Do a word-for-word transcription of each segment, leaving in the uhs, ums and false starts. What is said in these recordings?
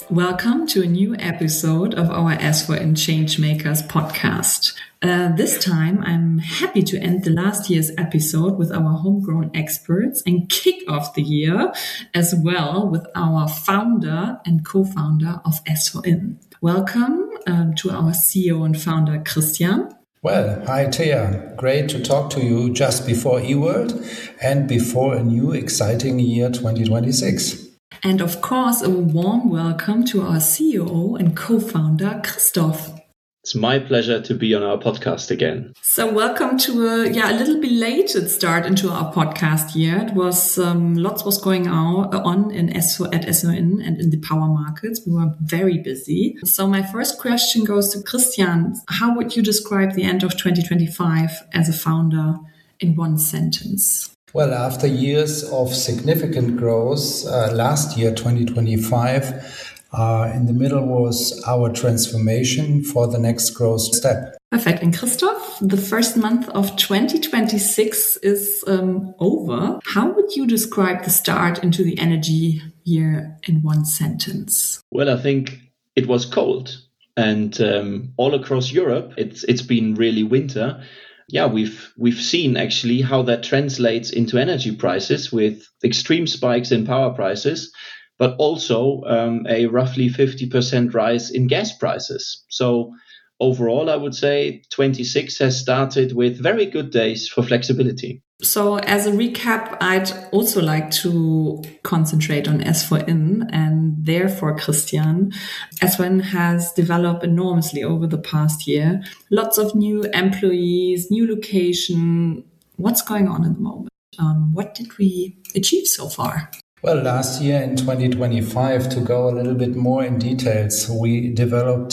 Welcome to a new episode of our S four N Changemakers podcast. Uh, this time, I'm happy to end the last year's episode with our homegrown experts and kick off the year as well with our founder and co-founder of S four N. Welcome um, to our C E O and founder, Christian. Well, hi Thea. Great to talk to you just before eWorld and before a new exciting year twenty twenty-six. And of course, a warm welcome to our C E O and co-founder, Christoph. It's my pleasure to be on our podcast again. So welcome to a, yeah, a little belated start into our podcast year. It was, um, lots was going on, on in S four, at S four N and in the power markets. We were very busy. So my first question goes to Christian. How would you describe the end of twenty twenty-five as a founder in one sentence? Well, after years of significant growth, uh, last year, twenty twenty-five, uh, in the middle was our transformation for the next growth step. Perfect. And Christoph, the first month of twenty twenty-six is um, over. How would you describe the start into the energy year in one sentence? Well, I think it was cold. And um, all across Europe, it's it's been really winter. Yeah, we've we've seen actually how that translates into energy prices with extreme spikes in power prices, but also um, a roughly fifty percent rise in gas prices. So overall, I would say twenty-six has started with very good days for flexibility. So as a recap, I'd also like to concentrate on S four N, and therefore, Christian, S four N has developed enormously over the past year. Lots of new employees, new location. What's going on at the moment? Um, what did we achieve so far? Well, last year in twenty twenty-five, to go a little bit more in details, we developed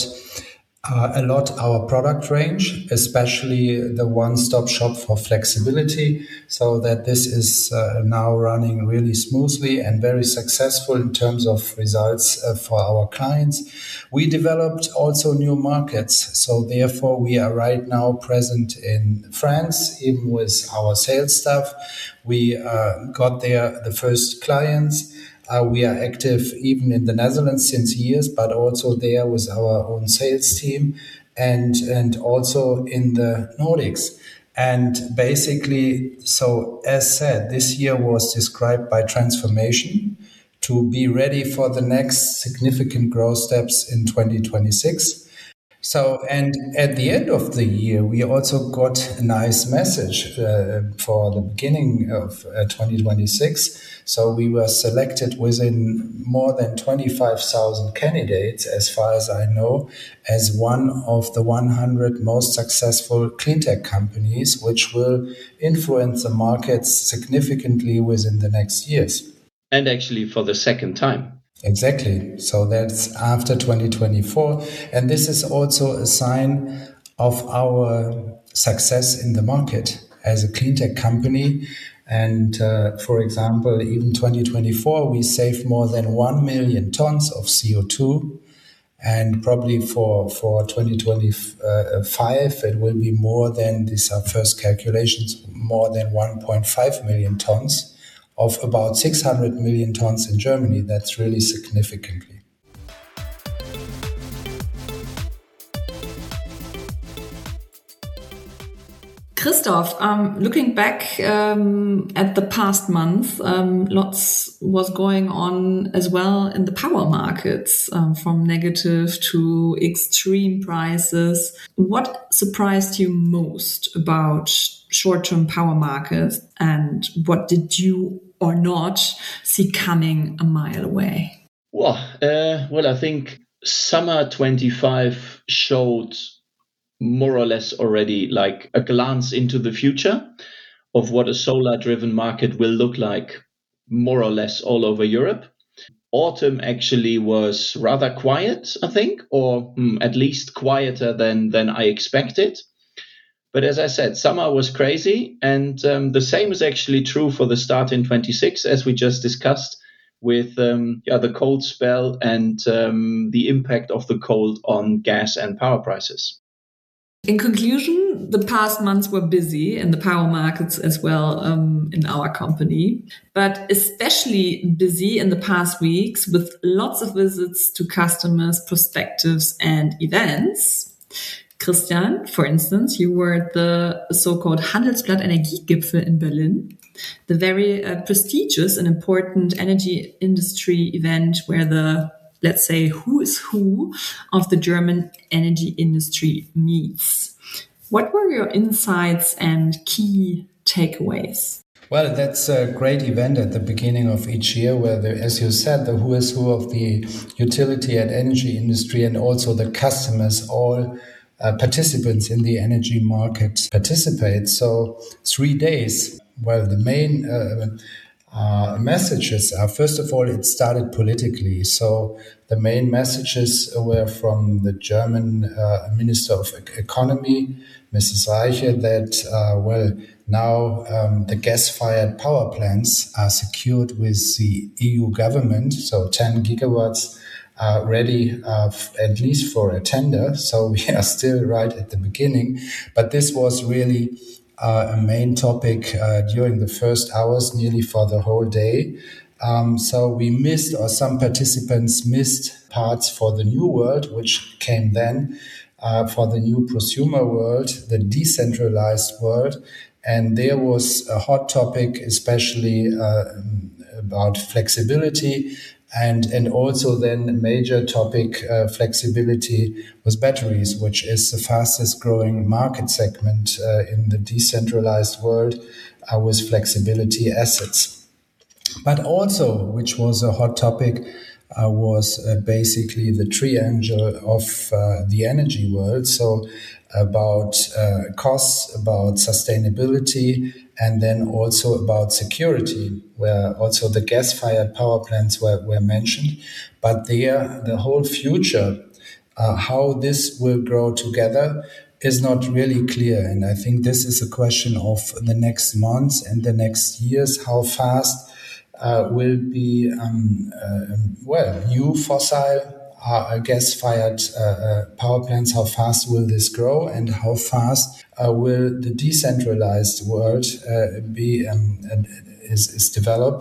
Uh, a lot our product range, especially the one-stop shop for flexibility, so that this is uh, now running really smoothly and very successful in terms of results uh, for our clients. We developed also new markets, so therefore we are right now present in France, even with our sales staff. We uh, got there the first clients. Uh, we are active even in the Netherlands since years, but also there with our own sales team and, and also in the Nordics. And basically, so as said, this year was described by transformation to be ready for the next significant growth steps in twenty twenty-six. So, and at the end of the year, we also got a nice message uh, for the beginning of uh, twenty twenty-six. So we were selected within more than twenty-five thousand candidates, as far as I know, as one of the one hundred most successful cleantech companies, which will influence the markets significantly within the next years. And actually for the second time. Exactly. So that's after twenty twenty-four. And this is also a sign of our success in the market as a cleantech company. And uh, for example, even twenty twenty-four, we saved more than one million tons of C O two. And probably for, for twenty twenty-five, it will be more than, these are first calculations, more than one point five million tons. Of about six hundred million tons in Germany. That's really significantly. Christoph, um, looking back um, at the past month, um, lots was going on as well in the power markets, um, from negative to extreme prices. What surprised you most about short-term power markets, and what did you or not see coming a mile away? Well, uh, well, I think summer twenty-five showed more or less already like a glance into the future of what a solar-driven market will look like more or less all over Europe. Autumn actually was rather quiet, I think, or mm, at least quieter than, than I expected. But as I said, summer was crazy, and um, the same is actually true for the start in twenty-six, as we just discussed, with um, yeah, the cold spell and um, the impact of the cold on gas and power prices. In conclusion, the past months were busy in the power markets as well um, in our company, but especially busy in the past weeks with lots of visits to customers, perspectives, and events. Christian, for instance, you were at the so-called Handelsblatt Energiegipfel in Berlin, the very uh, prestigious and important energy industry event where the, let's say, who is who of the German energy industry meets. What were your insights and key takeaways? Well, that's a great event at the beginning of each year where, the, as you said, the who is who of the utility and energy industry and also the customers, all uh, participants in the energy market participate. So three days. Well, the main uh, uh, messages are, first of all, it started politically. So the main messages were from the German uh, Minister of Economy, Missus Reiche, that, uh, well, now um, the gas-fired power plants are secured with the E U government, so ten gigawatts are ready uh, f- at least for a tender. So we are still right at the beginning. But this was really uh, a main topic uh, during the first hours, nearly for the whole day. Um, so we missed, or some participants missed, parts for the new world, which came then, uh, for the new prosumer world, the decentralized world. And there was a hot topic, especially uh, about flexibility, and and also then a major topic, uh, flexibility with batteries, which is the fastest growing market segment uh, in the decentralized world uh, with flexibility assets. But also, which was a hot topic, uh, was uh, basically the triangle of uh, the energy world. So about uh, costs, about sustainability, and then also about security, where also the gas-fired power plants were, were mentioned. But there, the whole future, uh, how this will grow together, is not really clear. And I think this is a question of the next months and the next years, how fast uh, will be, um, uh, well, new fossil Uh, gas-fired uh, uh, power plants, how fast will this grow, and how fast uh, will the decentralized world uh, be um, is, is developed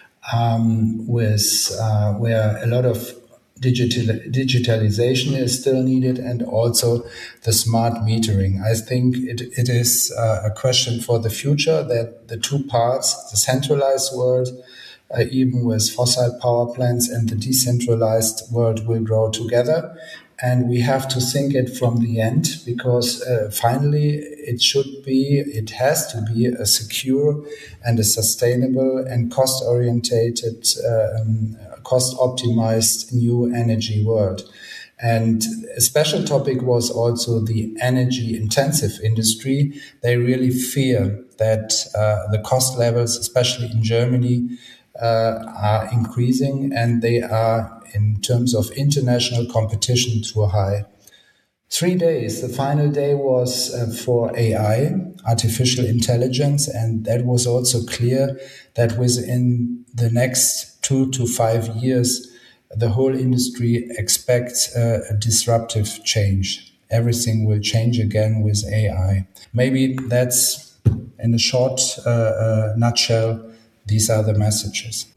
um, with uh, where a lot of digital digitalization is still needed, and also the smart metering. I think it, it is uh, a question for the future that the two parts, the centralized world, Uh, even with fossil power plants, and the decentralized world will grow together. And we have to think it from the end, because uh, finally it should be, it has to be a secure and a sustainable and cost-orientated, uh, um, cost-optimized new energy world. And a special topic was also the energy-intensive industry. They really fear that uh, the cost levels, especially in Germany, Uh, are increasing, and they are, in terms of international competition, too high. Three days. The final day was uh, for A I, artificial intelligence, and that was also clear that within the next two to five years, the whole industry expects uh, a disruptive change. Everything will change again with A I. Maybe that's, in a short uh, uh, nutshell, these are the messages.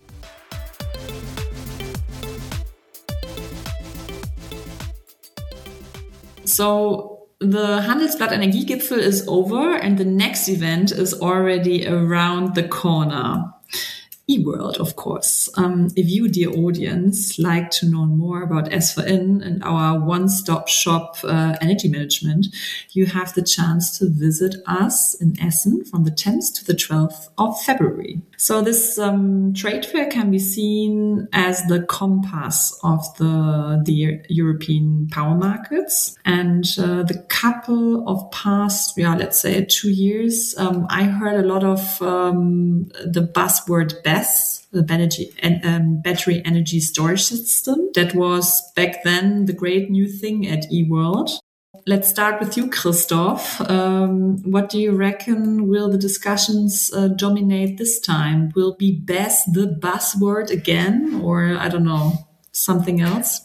So the Handelsblatt Energiegipfel is over, and the next event is already around the corner. eWorld, of course. Um, if you, dear audience, like to know more about S four N and our one-stop shop uh, energy management, you have the chance to visit us in Essen from the tenth to the twelfth of February. So this um, trade fair can be seen as the compass of the, the European power markets. And uh, the couple of past, yeah, let's say two years, um, I heard a lot of um, the buzzword B E S, the battery, um, battery energy storage system. That was back then the great new thing at eWorld. Let's start with you, Christoph. Um, what do you reckon will the discussions uh, dominate this time? Will be B E S the buzzword again, or I don't know, something else?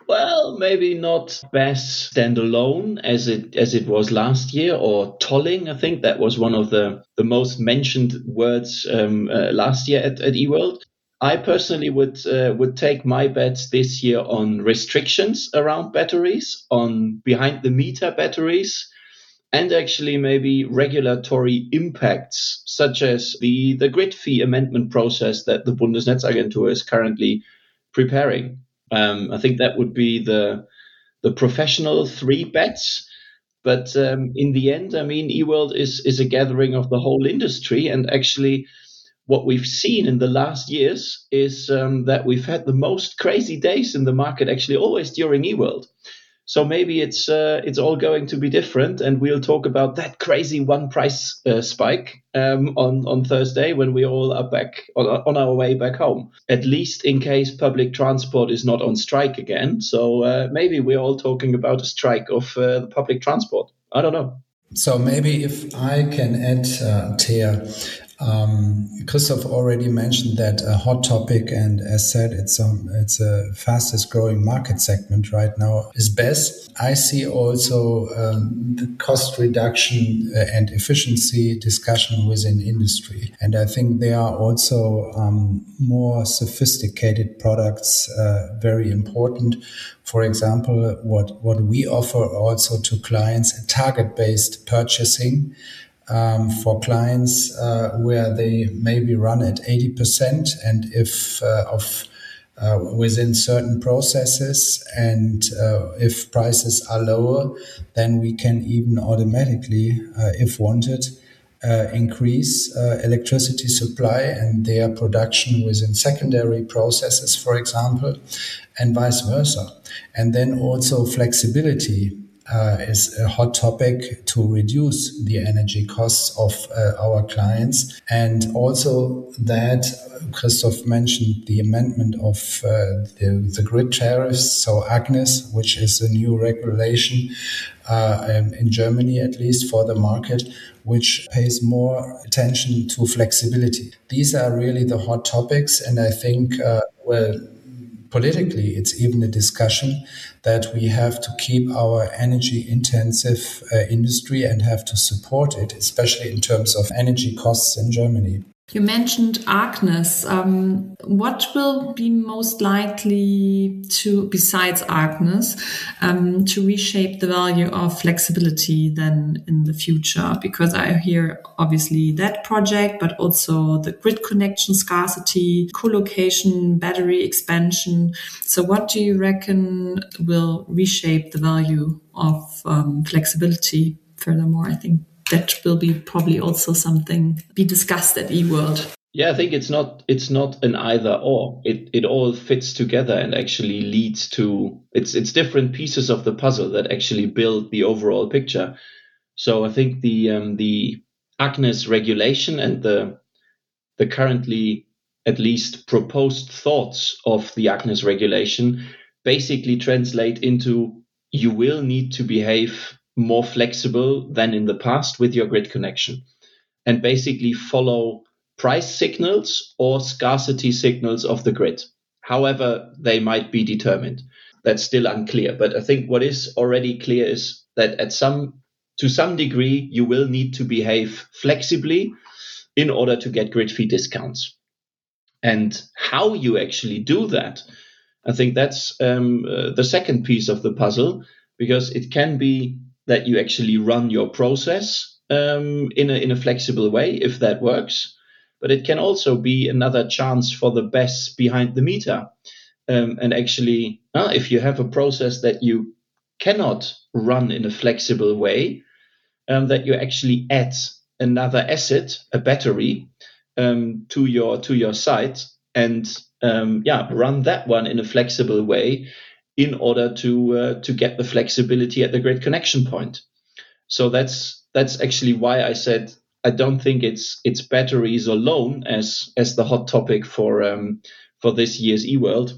Well, maybe not B E S standalone as it as it was last year, or tolling. I think that was one of the, the most mentioned words um, uh, last year at, at eWorld. I personally would uh, would take my bets this year on restrictions around batteries, on behind the meter batteries, and actually maybe regulatory impacts, such as the, the grid fee amendment process that the Bundesnetzagentur is currently preparing. Um, I think that would be the the professional three bets. But um, in the end, I mean, eWorld is is a gathering of the whole industry, and actually, what we've seen in the last years is um, that we've had the most crazy days in the market, actually, always during eWorld. So maybe it's uh, it's all going to be different, and we'll talk about that crazy one price uh, spike um, on on Thursday when we all are back on, on our way back home. At least in case public transport is not on strike again. So uh, maybe we're all talking about a strike of uh, the public transport. I don't know. So maybe if I can add, uh, Thea, um, Christoph already mentioned that a hot topic, and as said, it's a, it's a fastest growing market segment right now is B E S. I see also um, the cost reduction uh, and efficiency discussion within industry. And I think there are also um, more sophisticated products uh, very important. For example, what, what we offer also to clients, target-based purchasing um, for clients uh, where they maybe run at eighty percent, and if uh, of uh, within certain processes, and uh, if prices are lower, then we can even automatically, uh, if wanted, Uh, increase uh, electricity supply and their production within secondary processes, for example, and vice versa. And then also flexibility uh, is a hot topic to reduce the energy costs of uh, our clients. And also that Christoph mentioned the amendment of uh, the, the grid tariffs, so Agnes, which is a new regulation uh, um, in Germany, at least for the market, which pays more attention to flexibility. These are really the hot topics, and I think, uh, well, politically, it's even a discussion that we have to keep our energy-intensive uh, industry and have to support it, especially in terms of energy costs in Germany. You mentioned Agnes. Um, what will be most likely to, besides Agnes, um, to reshape the value of flexibility then in the future? Because I hear obviously that project, but also the grid connection scarcity, co-location, battery expansion. So what do you reckon will reshape the value of um, flexibility furthermore? I think that will be probably also something be discussed at eWorld. Yeah, I think it's not it's not an either or. It it all fits together and actually leads to it's it's different pieces of the puzzle that actually build the overall picture. So I think the um, the Agnes regulation and the the currently at least proposed thoughts of the Agnes regulation basically translate into you will need to behave more flexible than in the past with your grid connection, and basically follow price signals or scarcity signals of the grid, however they might be determined. That's still unclear, but I think what is already clear is that at some to some degree you will need to behave flexibly in order to get grid fee discounts. And how you actually do that, I think that's um, uh, the second piece of the puzzle, because it can be that you actually run your process um, in a in a flexible way, if that works. But it can also be another chance for the B E S behind the meter. Um, and actually, uh, if you have a process that you cannot run in a flexible way, um, that you actually add another asset, a battery, um, to your to your site, and um, yeah, run that one in a flexible way, in order to uh, to get the flexibility at the grid connection point. So that's that's actually why I said I don't think it's it's batteries alone as as the hot topic for um, for this year's eWorld.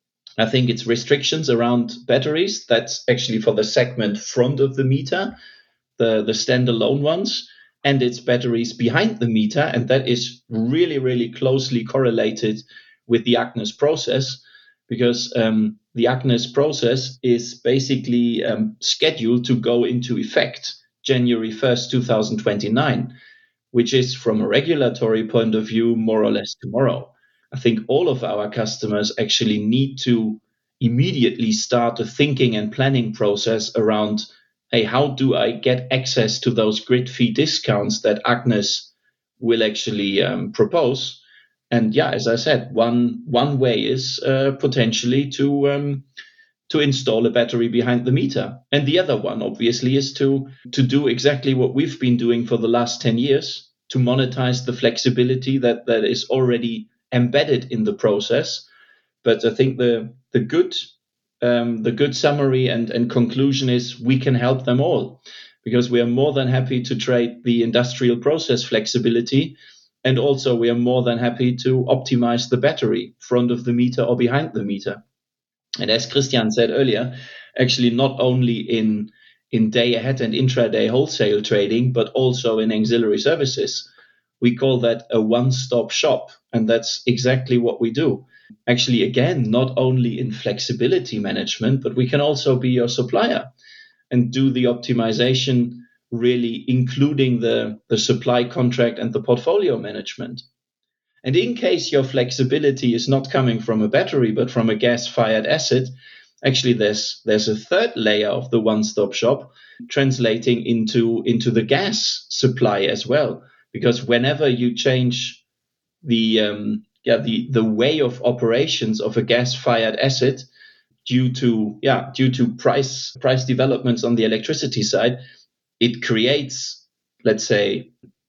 I think it's restrictions around batteries. That's actually for the segment front of the meter, the the standalone ones, and it's batteries behind the meter, and that is really really closely correlated with the Agnes process, because um, the Agnes process is basically um, scheduled to go into effect January first, twenty twenty-nine, which is from a regulatory point of view, more or less tomorrow. I think all of our customers actually need to immediately start a thinking and planning process around, hey, how do I get access to those grid fee discounts that Agnes will actually um, propose? And yeah, as I said, one one way is uh, potentially to um, to install a battery behind the meter. And the other one, obviously, is to, to do exactly what we've been doing for the last ten years, to monetize the flexibility that, that is already embedded in the process. But I think the the good um, the good summary and, and conclusion is we can help them all, because we are more than happy to trade the industrial process flexibility. And also we are more than happy to optimize the battery front of the meter or behind the meter. And as Christian said earlier, actually not only in, in day ahead and intraday wholesale trading, but also in auxiliary services. We call that a one-stop shop. And that's exactly what we do. Actually, again, not only in flexibility management, but we can also be your supplier and do the optimization, really including the, the supply contract and the portfolio management. And in case your flexibility is not coming from a battery, but from a gas-fired asset, actually there's there's a third layer of the one-stop shop translating into, into the gas supply as well. Because whenever you change the um, yeah the, the way of operations of a gas-fired asset due to yeah due to price price developments on the electricity side, it creates, let's say,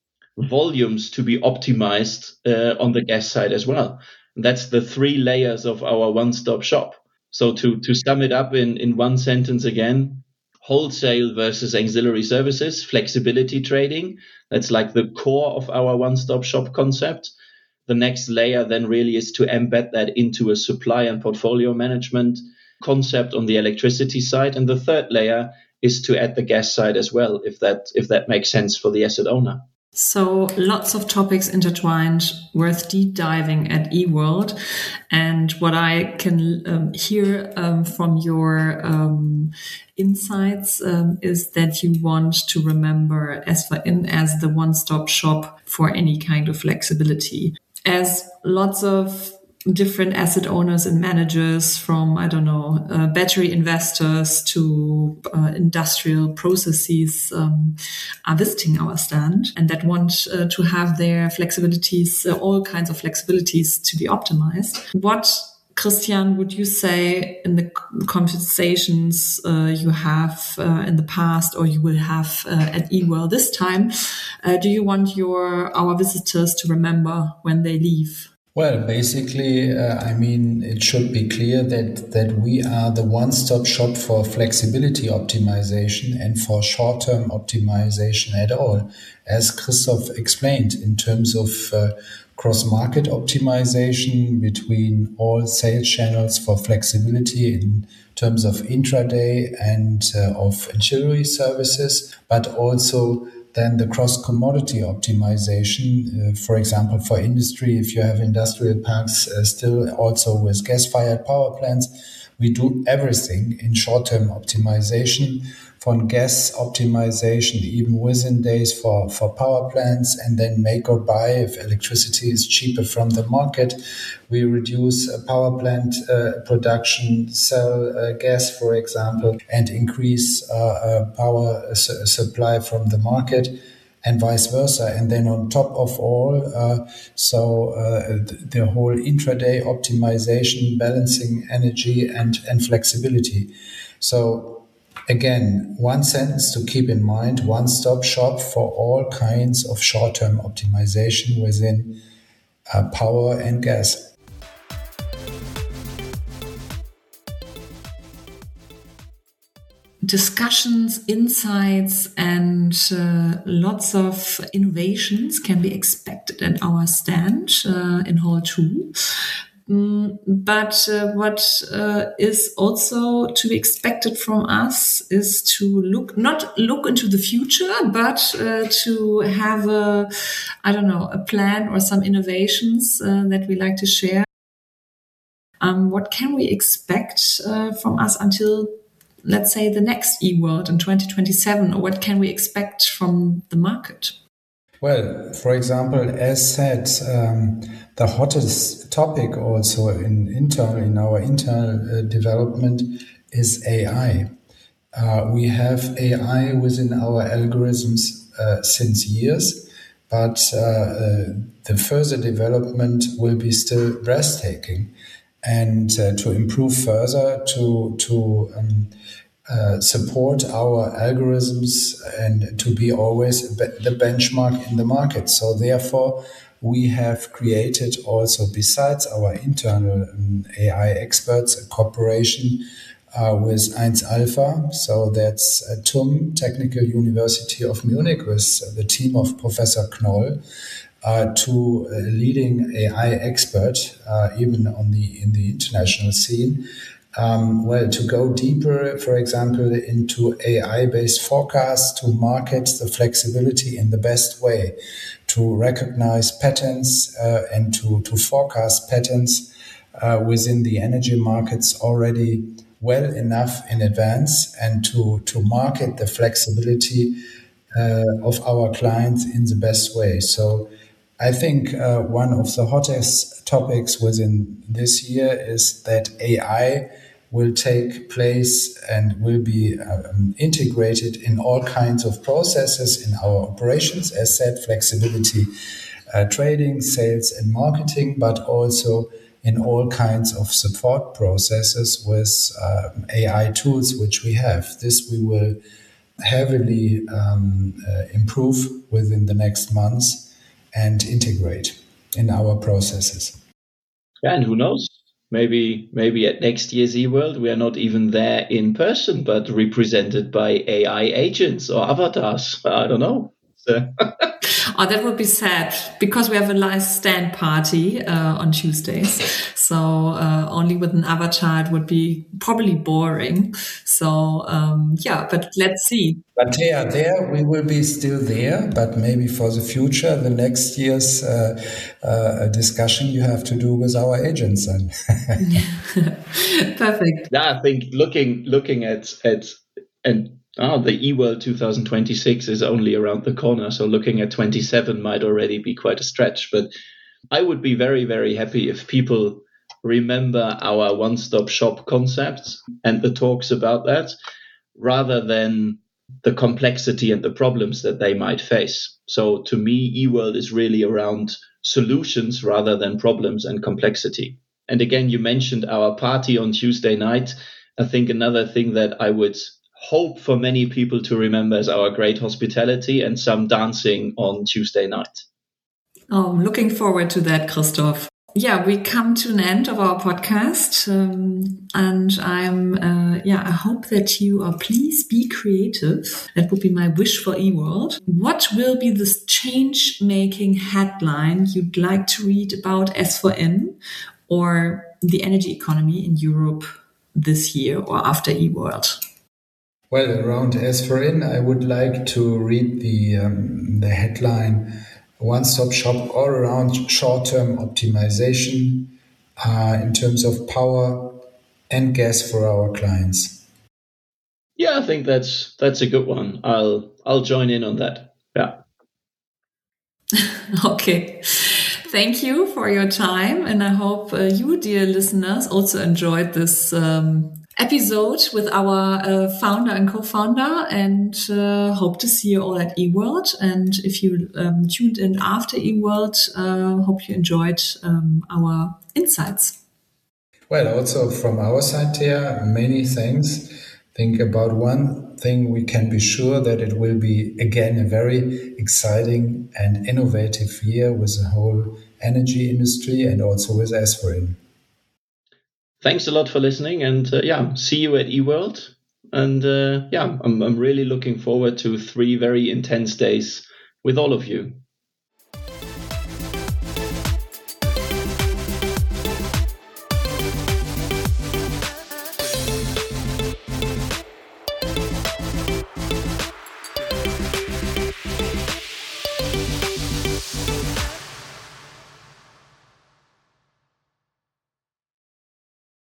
volumes to be optimized uh, on the gas side as well. And that's the three layers of our one-stop shop. So to, to sum it up in, in one sentence again, wholesale versus auxiliary services, flexibility trading, that's like the core of our one-stop shop concept. The next layer then really is to embed that into a supply and portfolio management concept on the electricity side. And the third layer is to add the gas side as well, if that if that makes sense for the asset owner. So lots of topics intertwined, worth deep diving at eWorld. And what I can um, hear um, from your um, insights um, is that you want to remember S four in as the one-stop shop for any kind of flexibility. As lots of different asset owners and managers, from, I don't know, uh, battery investors to uh, industrial processes um, are visiting our stand and that want uh, to have their flexibilities, uh, all kinds of flexibilities to be optimized. What, Christian, would you say in the conversations uh, you have uh, in the past or you will have uh, at eWorld this time, uh, do you want your our visitors to remember when they leave? Well, basically, uh, I mean, it should be clear that, that we are the one-stop shop for flexibility optimization and for short-term optimization at all. As Christoph explained, in terms of uh, cross-market optimization between all sales channels for flexibility in terms of intraday and uh, of ancillary services, but also then the cross-commodity optimization, uh, for example, for industry, if you have industrial parks uh, still also with gas-fired power plants, we do everything in short-term optimization, from gas optimization, even within days for, for power plants, and then make or buy if electricity is cheaper from the market. We reduce uh, power plant uh, production, sell uh, gas, for example, and increase uh, uh, power su- supply from the market, and vice versa. And then on top of all, uh, so uh, the whole intraday optimization, balancing energy and, and flexibility. So again, one sentence to keep in mind, one-stop shop for all kinds of short-term optimization within uh, power and gas. Discussions, insights, and uh, lots of innovations can be expected at our stand uh, in Hall two. Mm, but uh, what uh, is also to be expected from us is to look, not look into the future, but uh, to have a, I don't know, a plan or some innovations uh, that we like to share. Um, what can we expect uh, from us until, let's say, the next eWorld in twenty twenty-seven? Or what can we expect from the market? Well, for example, as said, um, the hottest topic also in internal in our internal uh, development is A I. Uh, we have A I within our algorithms uh, since years, but uh, uh, the further development will be still breathtaking. And uh, to improve further, to to um, uh, support our algorithms and to be always be- the benchmark in the market. So therefore, we have created also, besides our internal um, A I experts, a cooperation uh, with eins Alpha. So that's uh, T U M, Technical University of Munich, with the team of Professor Knoll. Uh, to a leading A I expert, uh, even on the in the international scene. Um, well, to go deeper, for example, into A I-based forecasts to market the flexibility in the best way, to recognize patterns uh, and to, to forecast patterns uh, within the energy markets already well enough in advance, and to, to market the flexibility uh, of our clients in the best way. So I think uh, one of the hottest topics within this year is that A I will take place and will be um, integrated in all kinds of processes in our operations, as said, flexibility, uh, trading, sales and marketing, but also in all kinds of support processes with uh, A I tools which we have. This we will heavily um, uh, improve within the next months and integrate in our processes. Yeah, and who knows? Maybe maybe at next year's eWorld, we are not even there in person, but represented by A I agents or avatars. I don't know. So. Oh, that would be sad, because we have a live stand party uh, on Tuesdays. So uh, only with an avatar, it would be probably boring. So um, yeah, but let's see. But yeah, there we will be still there, but maybe for the future, the next year's uh, uh, discussion you have to do with our agents. And Perfect. Yeah, I think looking looking at at and oh, the eWorld twenty twenty-six is only around the corner, so looking at twenty-seven might already be quite a stretch. But I would be very, very happy if people remember our one-stop shop concept and the talks about that, rather than the complexity and the problems that they might face. So to me, eWorld is really around solutions rather than problems and complexity. And again, you mentioned our party on Tuesday night. I think another thing that I would hope for many people to remember is our great hospitality and some dancing on Tuesday night. Oh, I'm looking forward to that, Christoph. Yeah, we come to an end of our podcast, um, and I'm, uh, yeah, I hope that you are, please be creative. That would be my wish for eWorld. What will be this change-making headline you'd like to read about S four N or the energy economy in Europe this year or after eWorld? Well, around S four N, I would like to read the um, the headline, one-stop shop all around short-term optimization uh, in terms of power and gas for our clients. Yeah, I think that's that's a good one. I'll I'll join in on that. Yeah. Okay. Thank you for your time, and I hope uh, you, dear listeners, also enjoyed this um, episode with our uh, founder and co-founder, and uh, hope to see you all at eWorld. And if you um, tuned in after eWorld, uh, hope you enjoyed um, our insights. Well, also from our side here, many thanks. Think about one thing, we can be sure that it will be, again, a very exciting and innovative year with the whole energy industry and also with S four N. Thanks a lot for listening, and uh, yeah, see you at eWorld. And uh, yeah, I'm I'm really looking forward to three very intense days with all of you.